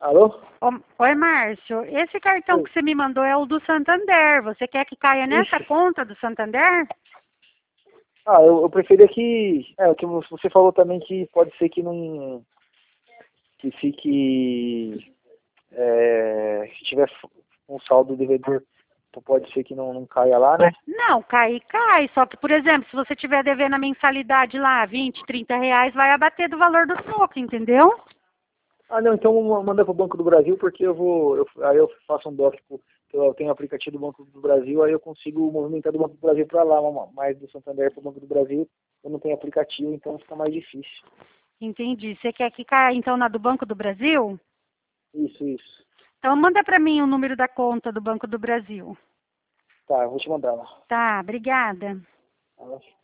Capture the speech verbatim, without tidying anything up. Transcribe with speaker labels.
Speaker 1: Alô?
Speaker 2: Ô, oi, Márcio. Esse cartão
Speaker 1: Oi.
Speaker 2: que você me mandou é o do Santander. Você quer que caia nessa
Speaker 1: Ixi.
Speaker 2: conta do Santander?
Speaker 1: Ah, eu, eu preferia que... É, que você falou também que pode ser que não... Que fique... É, se tiver um saldo devedor, pode ser que não, não caia lá, né?
Speaker 2: Não, cai, cai. Só que, por exemplo, se você tiver devendo a mensalidade lá, vinte, trinta reais, vai abater do valor do troco, entendeu?
Speaker 1: Ah, não, então manda pro Banco do Brasil, porque eu vou... Eu, aí eu faço um doc, eu tenho aplicativo do Banco do Brasil, aí eu consigo movimentar do Banco do Brasil para lá, mas do Santander para o Banco do Brasil eu não tenho aplicativo, então fica mais difícil.
Speaker 2: Entendi. Você quer que caia, então, na do Banco do Brasil?
Speaker 1: Isso, isso.
Speaker 2: Então, manda para mim o número da conta do Banco do Brasil.
Speaker 1: Tá, eu vou te mandar lá.
Speaker 2: Tá, obrigada.
Speaker 1: Tá.